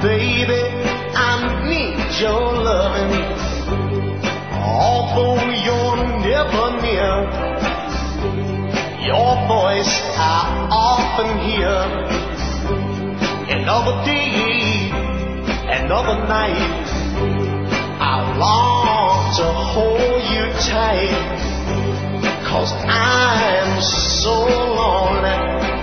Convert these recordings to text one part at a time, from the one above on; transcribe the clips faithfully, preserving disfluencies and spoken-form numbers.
Baby, I need your loving, although you're never near. Your voice I often hear, another day, another night. I long to hold you tight, 'cause I'm so lonely.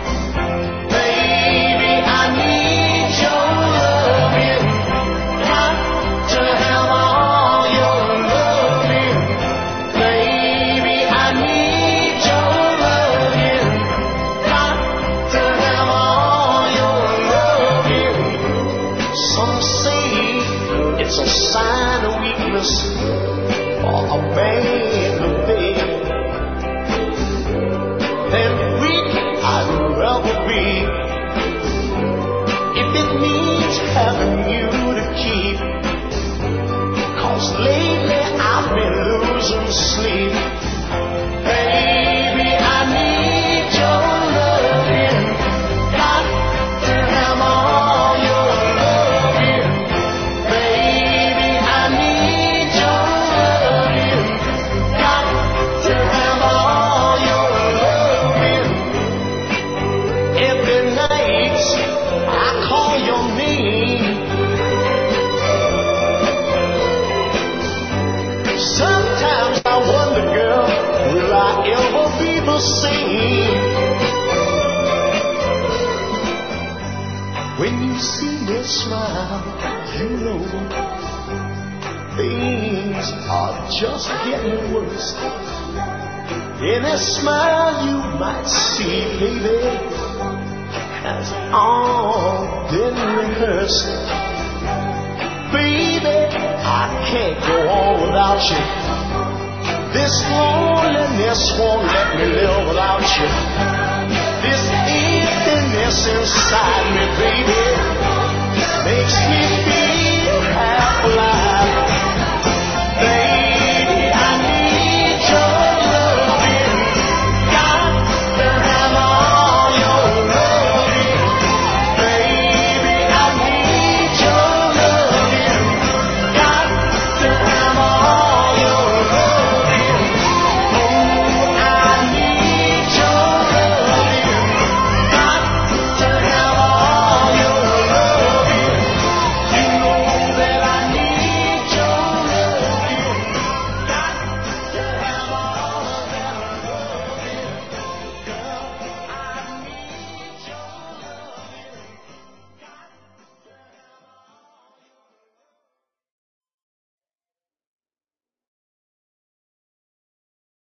Baby, I need your loving, got to have all your loving. Baby, I need your loving, got to have all your loving. Some say it's a sign of weakness for a man to beg. Then weak I'd rather be, if it means having you to keep. 'Cause lately I've been losing sleep. Baby, I need your loving, got to have all your loving. Baby, I need your loving, got to have all your loving. Every night I call your name. Sometimes I wonder, girl, will I ever be the same? When you see me smile, you know things are just getting worse. In a smile you might see, baby, has all been rehearsed. Baby, I can't go on without you. This loneliness won't let me live without you. This emptiness inside me, baby,